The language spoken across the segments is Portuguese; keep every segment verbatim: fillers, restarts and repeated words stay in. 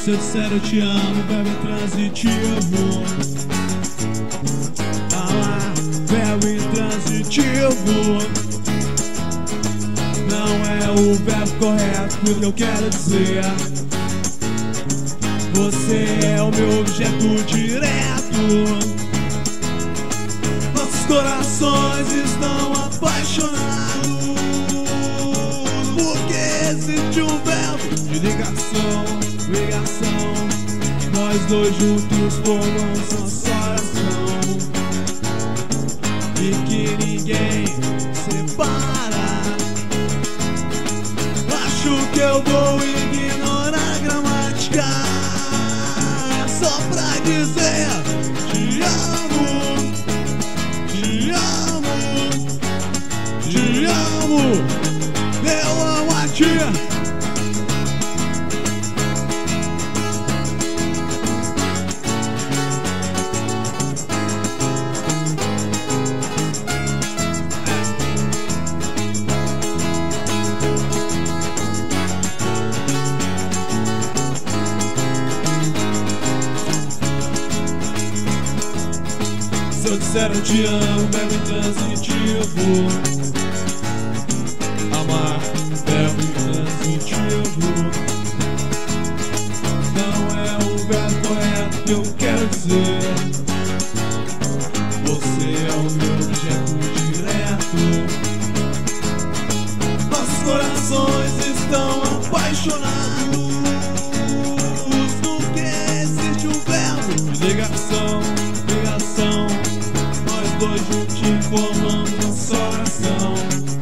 Se eu disser eu te amo, verbo intransitivo. Amar, verbo intransitivo. Não é o verbo correto que eu quero dizer. Você é o meu objeto direto. Nossos corações estão apaixonados, porque existe um verbo de ligação, ligação. Nós dois juntos formamos uma só oração, e que ninguém separa. Acho que eu vou ignorar a gramática, só pra dizer te amo, te amo, te amo, eu amo a ti. Se eu disser eu te amo, verbo intransitivo. Amar, verbo intransitivo. Não é o verbo correto que eu quero dizer. Você é o meu objeto direto. Nossos corações estão apaixonados, porque existe um verbo de ligação, ligação. Dois juntos formamos uma só oração,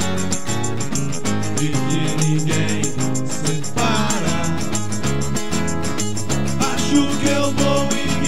e que ninguém separa. Acho que eu vou ir